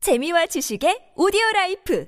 재미와 지식의 오디오라이프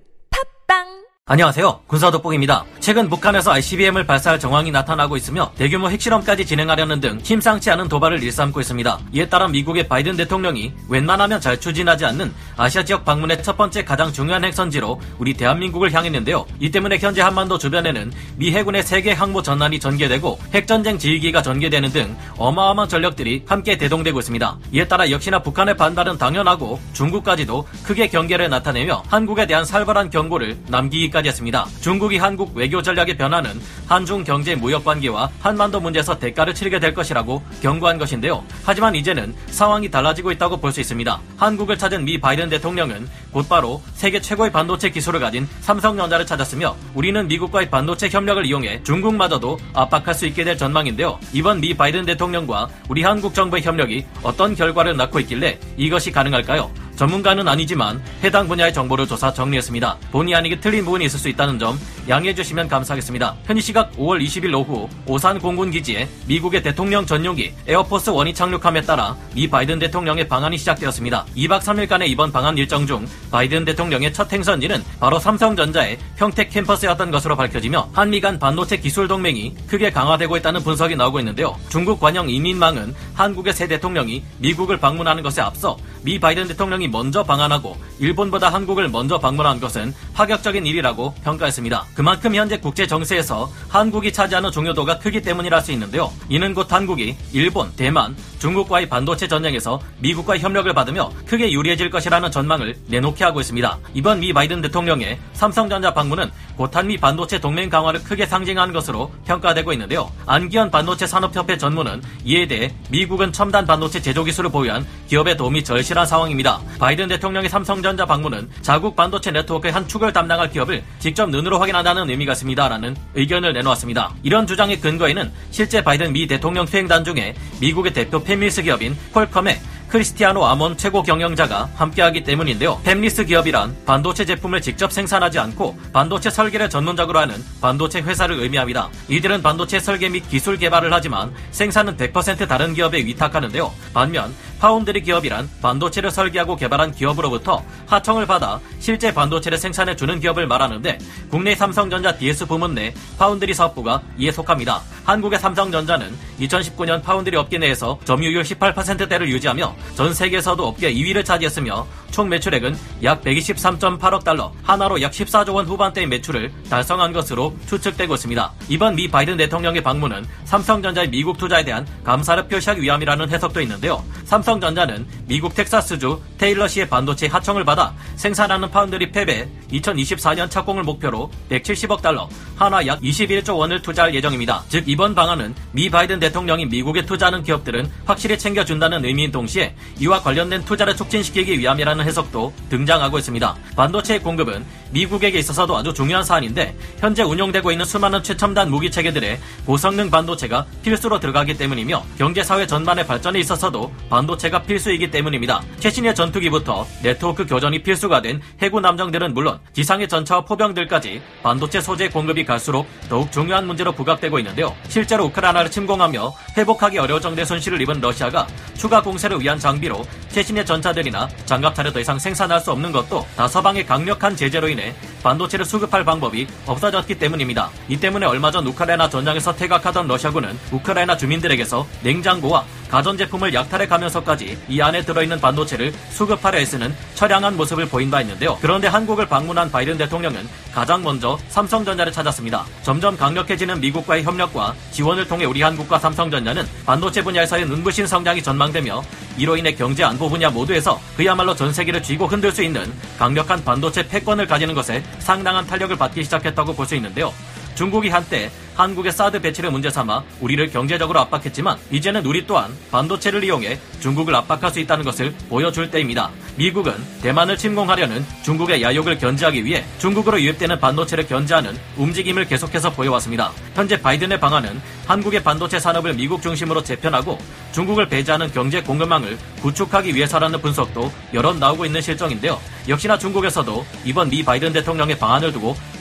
팝빵. 안녕하세요. 군사돋보기입니다. 최근 북한에서 ICBM을 발사할 정황이 나타나고 있으며 대규모 핵실험까지 진행하려는 등 심상치 않은 도발을 일삼고 있습니다. 이에 따라 미국의 바이든 대통령이 웬만하면 잘 추진하지 않는 아시아 지역 방문의 첫 번째 가장 중요한 핵선지로 우리 대한민국을 향했는데요. 이 때문에 현재 한반도 주변에는 미 해군의 세계 항모 전란이 전개되고 핵전쟁 지휘기가 전개되는 등 어마어마한 전력들이 함께 대동되고 있습니다. 이에 따라 역시나 북한의 반발은 당연하고 중국까지도 크게 경계를 나타내며 한국에 대한 살벌한 경고를 남기기까지 했습니다. 중국이 한국 외교 전략의 변화는 한중 경제 무역 관계와 한반도 문제에서 대가를 치르게 될 것이라고 경고한 것인데요. 하지만 이제는 상황이 달라지고 있다고 볼 수 있습니다. 한국을 찾은 미 바이든 대통령은 곧바로 세계 최고의 반도체 기술을 가진 삼성전자를 찾았으며 우리는 미국과의 반도체 협력을 이용해 중국마저도 압박할 수 있게 될 전망인데요. 이번 미 바이든 대통령과 우리 한국 정부의 협력이 어떤 결과를 낳고 있길래 이것이 가능할까요? 전문가는 아니지만 해당 분야의 정보를 조사 정리했습니다. 본의 아니게 틀린 부분이 있을 수 있다는 점 양해해 주시면 감사하겠습니다. 현지 시각 5월 20일 오후 오산 공군기지에 미국의 대통령 전용기 에어포스 1이 착륙함에 따라 미 바이든 대통령의 방한이 시작되었습니다. 2박 3일간의 이번 방한 일정 중 바이든 대통령의 첫 행선지는 바로 삼성전자의 평택 캠퍼스였던 것으로 밝혀지며 한미 간 반도체 기술 동맹이 크게 강화되고 있다는 분석이 나오고 있는데요. 중국 관영 인민망은 한국의 새 대통령이 미국을 방문하는 것에 앞서 미 바이든 대통령이 먼저 방한하고 일본보다 한국을 먼저 방문한 것은 파격적인 일이라고 평가했습니다. 그만큼 현재 국제 정세에서 한국이 차지하는 중요도가 크기 때문이라 할 수 있는데요. 이는 곧 한국이 일본, 대만, 중국과의 반도체 전쟁에서 미국과의 협력을 받으며 크게 유리해질 것이라는 전망을 내놓게 하고 있습니다. 이번 미 바이든 대통령의 삼성전자 방문은 곧 한미 반도체 동맹 강화를 크게 상징하는 것으로 평가되고 있는데요. 안기현 반도체 산업협회 전무는 이에 대해 미국은 첨단 반도체 제조 기술을 보유한 기업의 도움이 절실한 상황입니다. 바이든 대통령의 삼성전자 방문은 자국 반도체 네트워크의 한 축을 담당할 기업을 직접 눈으로 확인한다는 의미가 있습니다라는 의견을 내놓았습니다. 이런 주장의 근거에는 실제 바이든 미 대통령 수행단 중에 미국의 대표 팹리스 기업인 퀄컴의 크리스티아노 아몬 최고 경영자가 함께하기 때문인데요. 팹리스 기업이란 반도체 제품을 직접 생산하지 않고 반도체 설계를 전문적으로 하는 반도체 회사를 의미합니다. 이들은 반도체 설계 및 기술 개발을 하지만 생산은 100% 다른 기업에 위탁하는데요. 반면 파운드리 기업이란 반도체를 설계하고 개발한 기업으로부터 하청을 받아 실제 반도체를 생산해주는 기업을 말하는데 국내 삼성전자 DS 부문 내 파운드리 사업부가 이에 속합니다. 한국의 삼성전자는 2019년 파운드리 업계 내에서 점유율 18%대를 유지하며 전 세계에서도 업계 2위를 차지했으며 총 매출액은 약 123.8억 달러, 하나로 약 14조 원 후반대의 매출을 달성한 것으로 추측되고 있습니다. 이번 미 바이든 대통령의 방문은 삼성전자의 미국 투자에 대한 감사를 표시하기 위함이라는 해석도 있는데요. 삼성전자는 미국 텍사스주 테일러시의 반도체 하청을 받아 생산하는 파운드리 팹에 2024년 착공을 목표로 170억 달러, 하나 약 21조 원을 투자할 예정입니다. 즉 이번 방안은 미 바이든 대통령이 미국에 투자하는 기업들은 확실히 챙겨준다는 의미인 동시에 이와 관련된 투자를 촉진시키기 위함이라는 해석도 등장하고 있습니다. 반도체의 공급은 미국에게 있어서도 아주 중요한 사안인데 현재 운용되고 있는 수많은 최첨단 무기 체계들의 고성능 반도체가 필수로 들어가기 때문이며 경제사회 전반의 발전에 있어서도 반도체가 필수이기 때문입니다. 최신의 전투기부터 네트워크 교전이 필수가 된 해군 함정들은 물론 지상의 전차와 포병들까지 반도체 소재 공급이 갈수록 더욱 중요한 문제로 부각되고 있는데요. 실제로 우크라이나를 침공하며 회복하기 어려울 정도의 손실을 입은 러시아가 추가 공세를 위한 장비로 최신의 전차들이나 장갑차를 더 이상 생산할 수 없는 것도 다 서방의 강력한 제재로 인해 반도체를 수급할 방법이 없어졌기 때문입니다. 이 때문에 얼마 전 우크라이나 전장에서 퇴각하던 러시아군은 우크라이나 주민들에게서 냉장고와 가전제품을 약탈해 가면서까지 이 안에 들어있는 반도체를 수급하려 애쓰는 처량한 모습을 보인 바 있는데요. 그런데 한국을 방문한 바이든 대통령은 가장 먼저 삼성전자를 찾았습니다. 점점 강력해지는 미국과의 협력과 지원을 통해 우리 한국과 삼성전자는 반도체 분야에서의 눈부신 성장이 전망되며 이로 인해 경제 안보 분야 모두에서 그야말로 전 세계를 쥐고 흔들 수 있는 강력한 반도체 패권을 가지는 것에 상당한 탄력을 받기 시작했다고 볼 수 있는데요. 중국이 한때 한국의 사드 배치를 문제 삼아 우리를 경제적으로 압박했지만 이제는 우리 또한 반도체를 이용해 중국을 압박할 수 있다는 것을 보여줄 때입니다. 미국은 대만을 침공하려는 중국의 야욕을 견제하기 위해 중국으로 유입되는 반도체를 견제하는 움직임을 계속해서 보여왔습니다. 현재 바이든의 방안은 한국의 반도체 산업을 미국 중심으로 재편하고 중국을 배제하는 경제 공급망을 구축하기 위해서라는 분석도 여럿 나오고 있는 실정인데요. 역시나 중국에서도 이번 미 바이든 대통령의 방안을 두고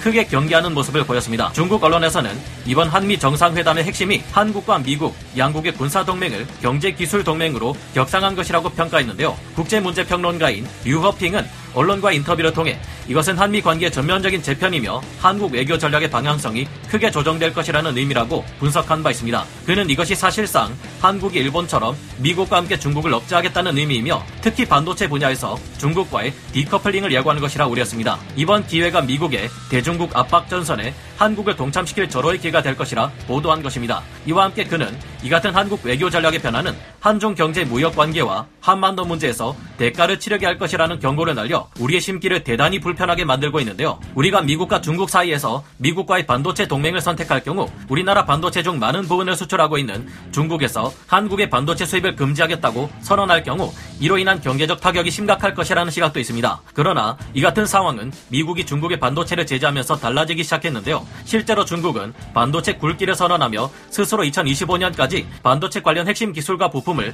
크게 경계하는 모습을 보였습니다. 중국 언론에서는 이번 한미 정상회담의 핵심이 한국과 미국, 양국의 군사동맹을 경제기술동맹으로 격상한 것이라고 평가했는데요. 국제문제평론가인 류허핑은 언론과 인터뷰를 통해 이것은 한미 관계의 전면적인 재편이며 한국 외교 전략의 방향성이 크게 조정될 것이라는 의미라고 분석한 바 있습니다. 그는 이것이 사실상 한국이 일본처럼 미국과 함께 중국을 억제하겠다는 의미이며 특히 반도체 분야에서 중국과의 디커플링을 예고하는 것이라 우렸습니다. 이번 기회가 미국의 대중국 압박 전선에 한국을 동참시킬 절호의 기회가 될 것이라 보도한 것입니다. 이와 함께 그는 이 같은 한국 외교 전략의 변화는 한중 경제 무역 관계와 한반도 문제에서 대가를 치르게 할 것이라는 경고를 날려 우리의 심기를 대단히 불편하게 만들고 있는데요. 우리가 미국과 중국 사이에서 미국과의 반도체 동맹을 선택할 경우 우리나라 반도체 중 많은 부분을 수출하고 있는 중국에서 한국의 반도체 수입을 금지하겠다고 선언할 경우 이로 인한 경제적 타격이 심각할 것이라는 시각도 있습니다. 그러나 이 같은 상황은 미국이 중국의 반도체를 제재하면서 달라지기 시작했는데요. 실제로 중국은 반도체 굴기를 선언하며 스스로 2025년까지 반도체 관련 핵심 기술과 부품을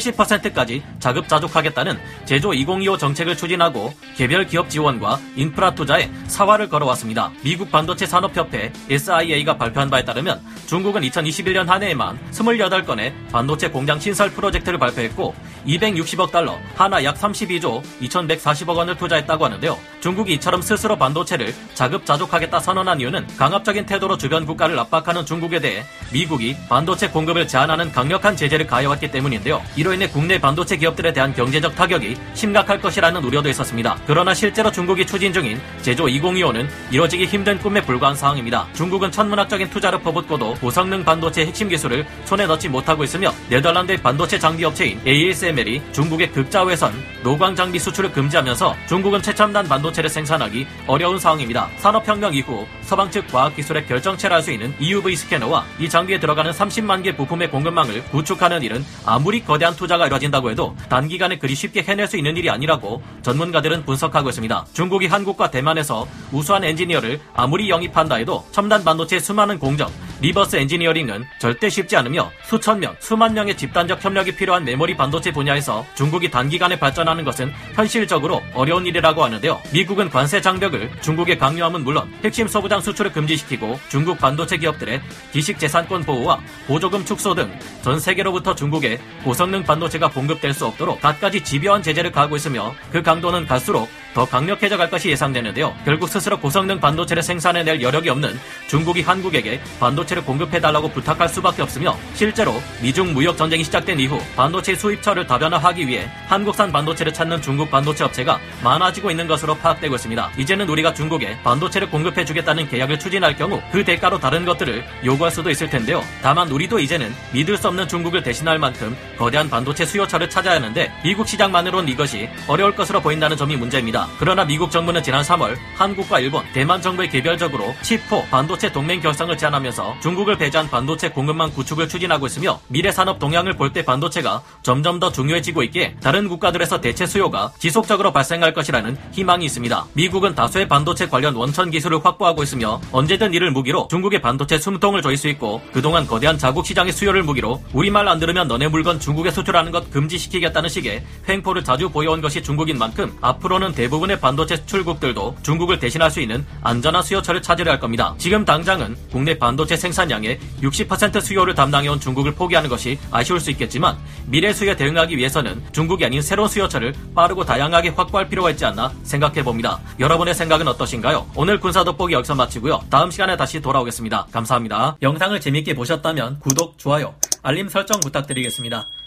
70%까지 자급자족하겠다는 제조 2025 정책을 추진하고 개별 기업 지원과 인프라 투자에 사활을 걸어왔습니다. 미국 반도체 산업협회 SIA가 발표한 바에 따르면 중국은 2021년 한 해에만 28건의 반도체 공장 신설 프로젝트를 발표했고 260억 달러, 하나 약 32조 2140억 원을 투자했다고 하는데요. 중국이 이처럼 스스로 반도체를 자급자족하겠다 선언한 이유는 강압적인 태도로 주변 국가를 압박하는 중국에 대해 미국이 반도체 공급을 제한하는 강력한 제재를 가해왔기 때문인데요. 이로 인해 국내 반도체 기업들에 대한 경제적 타격이 심각할 것이라는 우려도 있었습니다. 그러나 실제로 중국이 추진 중인 제조 2025는 이뤄지기 힘든 꿈에 불과한 상황입니다. 중국은 천문학적인 투자를 퍼붓고도 고성능 반도체 핵심 기술을 손에 넣지 못하고 있으며 네덜란드의 반도체 장비 업체인 ASML이 중국의 극자외선 노광 장비 수출을 금지하면서 중국은 최첨단 반도체를 생산하기 어려운 상황입니다. 산업혁명 이후 서방 측 과학기술의 결정체를 할 수 있는 EUV 스캐너와 이 장비에 들어가는 30만 개 부품의 공급망을 구축하는 일은 아무리 거대한 투자가 이뤄진다고 해도 단기간에 그리 쉽게 해낼 수 있는 일이 아니라고 전문가들은 분석하고 있습니다. 중국이 한국과 대만에서 우수한 엔지니어를 아무리 영입한다 해도 첨단 반도체의 수많은 공정, 리버스 엔지니어링은 절대 쉽지 않으며 수천 명, 수만 명의 집단적 협력이 필요한 메모리 반도체 분야에서 중국이 단기간에 발전하는 것은 현실적으로 어려운 일이라고 하는데요. 미국은 관세 장벽을 중국에 강요함은 물론 핵심 소부장 수출을 금지시키고 중국 반도체 기업들의 지식재산권 보호와 보조금 축소 등 전 세계로부터 중국에 고성능 반도체가 공급될 수 없도록 갖가지 집요한 제재를 가하고 있으며 그 강도는 갈수록 더 강력해져 갈 것이 예상되는데요. 결국 스스로 고성능 반도체를 생산해낼 여력이 없는 중국이 한국에게 반도체를 공급해달라고 부탁할 수밖에 없으며 실제로 미중 무역 전쟁이 시작된 이후 반도체 수입처를 다변화하기 위해 한국산 반도체를 찾는 중국 반도체 업체가 많아지고 있는 것으로 파악되고 있습니다. 이제는 우리가 중국에 반도체를 공급해주겠다는 계약을 추진할 경우 그 대가로 다른 것들을 요구할 수도 있을 텐데요. 다만 우리도 이제는 믿을 수 없는 중국을 대신할 만큼 거대한 반도체 수요처를 찾아야 하는데 미국 시장만으로는 이것이 어려울 것으로 보인다는 점이 문제입니다. 그러나 미국 정부는 지난 3월 한국과 일본, 대만 정부에 개별적으로 칩4 반도체 동맹 결성을 제안하면서 중국을 배제한 반도체 공급망 구축을 추진하고 있으며 미래 산업 동향을 볼 때 반도체가 점점 더 중요해지고 있기에 다른 국가들에서 대체 수요가 지속적으로 발생할 것이라는 희망이 있습니다. 미국은 다수의 반도체 관련 원천 기술을 확보하고 있으며 언제든 이를 무기로 중국의 반도체 숨통을 조일 수 있고 그동안 거대한 자국 시장의 수요를 무기로 우리말 안 들으면 너네 물건 중국에 수출하는 것 금지시키겠다는 식의 횡포를 자주 보여온 것이 중국인 만큼 앞으로는 대부분의 반도체 수출국들도 중국을 대신할 수 있는 안전한 수요처를 찾으려 할 겁니다. 지금 당장은 국내 반도체 생산량의 60% 수요를 담당해온 중국을 포기하는 것이 아쉬울 수 있겠지만 미래 수요에 대응하기 위해서는 중국이 아닌 새로운 수요처를 빠르고 다양하게 확보할 필요가 있지 않나 생각해봅니다. 여러분의 생각은 어떠신가요? 오늘 군사 돋보기 여기서 마치고요. 다음 시간에 다시 돌아오겠습니다. 감사합니다. 영상을 재밌게 보셨다면 구독, 좋아요, 알림 설정 부탁드리겠습니다.